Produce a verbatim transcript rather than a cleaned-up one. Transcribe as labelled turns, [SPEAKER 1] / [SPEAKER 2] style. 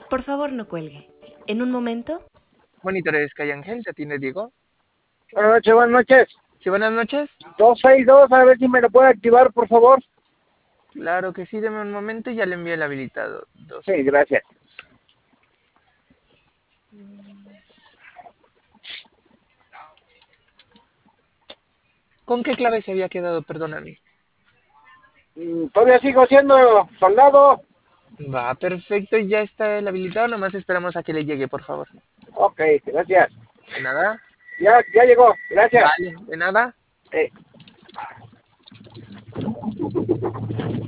[SPEAKER 1] Por favor, no cuelgue. En un momento.
[SPEAKER 2] Monitores Sky Ángel, ¿te atiende Diego?
[SPEAKER 3] Buenas noches, buenas noches.
[SPEAKER 2] Sí, buenas noches.
[SPEAKER 3] dos seis dos, a ver si me lo puede activar, por favor.
[SPEAKER 2] Claro que sí, deme un momento y ya le envío el habilitado. Dos.
[SPEAKER 3] Sí, gracias.
[SPEAKER 2] ¿Con qué clave se había quedado? Perdóname.
[SPEAKER 3] Mm, Todavía sigo siendo soldado.
[SPEAKER 2] Va, perfecto, ya está el habilitado, nomás esperamos a que le llegue, por favor.
[SPEAKER 3] Ok, gracias.
[SPEAKER 2] De nada.
[SPEAKER 3] Ya, ya llegó, gracias.
[SPEAKER 2] Vale, de nada.
[SPEAKER 3] Eh.